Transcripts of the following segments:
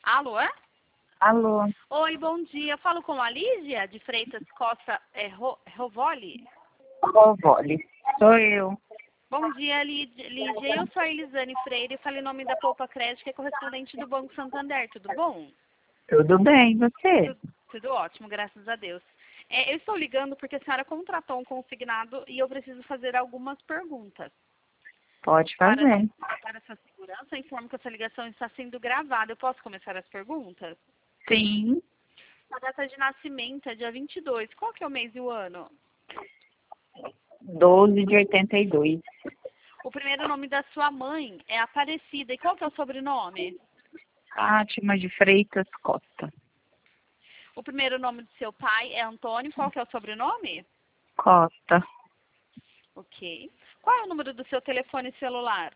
Alô, é? Alô, Oi, bom dia. Falo com a Lígia de Freitas Costa Rovoli. Rovoli, sou eu. Bom dia, Lígia. Eu sou a Elisane Freire, falei em nome da Poupa Crédito, que é correspondente do Banco Santander. Tudo bom? Tudo bem, e você? Tudo ótimo, graças a Deus. Eu estou ligando porque a senhora contratou um consignado e eu preciso fazer algumas perguntas. Pode Para fazer. essa segurança, informo que essa ligação está sendo gravada. Eu posso começar as perguntas? Sim, A data de nascimento é dia 22. Qual que é o mês e o ano? 12 de 82. O primeiro nome da sua mãe é Aparecida. E qual que é o sobrenome? Fátima de Freitas Costa. O primeiro nome do seu pai é Antônio. Qual que é o sobrenome? Costa. Ok. Qual é o número do seu telefone celular?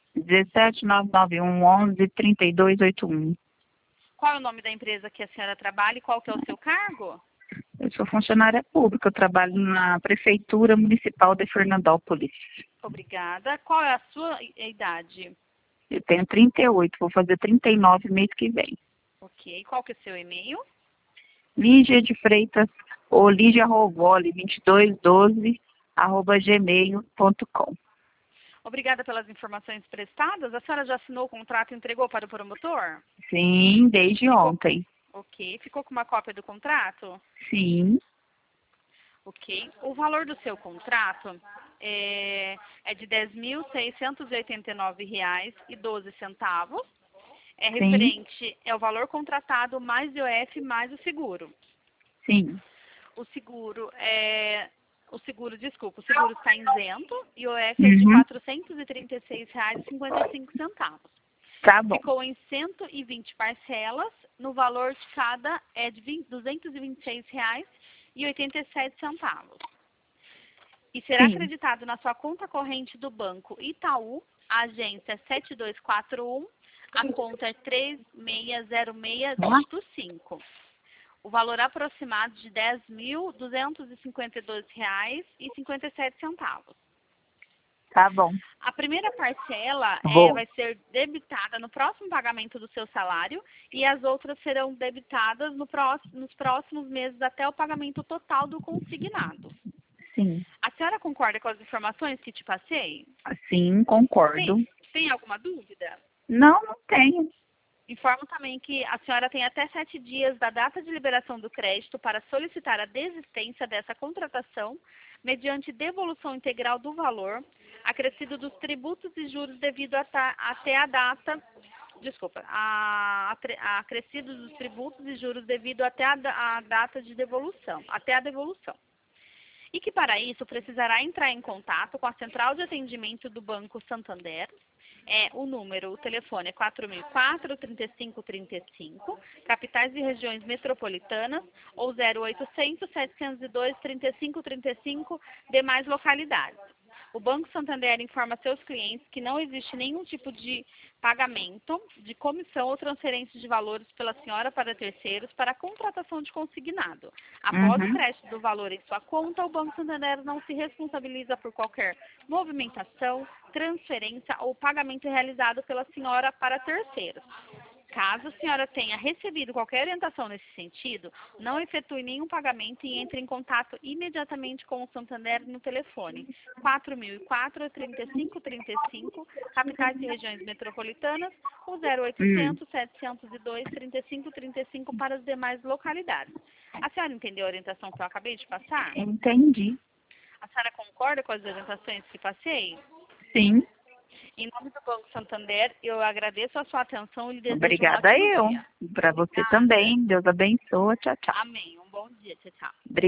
17991113281. Qual é o nome da empresa que a senhora trabalha e qual que é o seu cargo? Eu sou funcionária pública, eu trabalho na Prefeitura Municipal de Fernandópolis. Obrigada. Qual é a sua idade? Eu tenho 38, vou fazer 39 mês que vem. Ok. Qual que é o seu e-mail? Lígia de Freitas, ou Lígia Rovoli, 2212, @gmail.com. Obrigada pelas informações prestadas. A senhora já assinou o contrato e entregou para o promotor? Sim, desde ontem. Ok. Ficou com uma cópia do contrato? Sim, Ok. O valor do seu contrato é de R$ 10.689,12. É sim, referente ao valor contratado mais IOF mais o seguro. sim. O seguro está isento e o IOF é de R$ Uhum. 436,55. Tá bom. Ficou em 120 parcelas, no valor de cada é de R$ 226,87. E será Sim, acreditado na sua conta corrente do banco Itaú, a agência 7241, a conta é 3606 O valor aproximado de R$ 10.252,57. tá bom. A primeira parcela Vou. vai ser debitada no próximo pagamento do seu salário e as outras serão debitadas nos próximos meses até o pagamento total do consignado. Sim, A senhora concorda com as informações que te passei? sim, concordo. Tem alguma dúvida? Não, não tenho. Informo também que a senhora tem até 7 dias da data de liberação do crédito para solicitar a desistência dessa contratação mediante devolução integral do valor acrescido dos tributos e juros devido até a data, acrescido dos tributos e juros devido até a data de devolução, até a devolução. E que para isso precisará entrar em contato com a central de atendimento do Banco Santander. O telefone é 4004-3535, capitais e regiões metropolitanas, ou 0800-702-3535, demais localidades. O Banco Santander informa seus clientes que não existe nenhum tipo de pagamento de comissão ou transferência de valores pela senhora para terceiros para a contratação de consignado. Após o Uhum. crédito do valor em sua conta, o Banco Santander não se responsabiliza por qualquer movimentação, transferência ou pagamento realizado pela senhora para terceiros. Caso a senhora tenha recebido qualquer orientação nesse sentido, não efetue nenhum pagamento e entre em contato imediatamente com o Santander no telefone 4004-3535, capitais e regiões metropolitanas, ou 0800-702-3535 para as demais localidades. A senhora entendeu a orientação que eu acabei de passar? Entendi. A senhora concorda com as orientações que passei? Sim, Em nome do Banco Santander, eu agradeço a sua atenção e lhe desejo um obrigada ótimo eu. dia. Para você Obrigada. também. Deus abençoe. Tchau, tchau. Amém. Um bom dia. Tchau, tchau.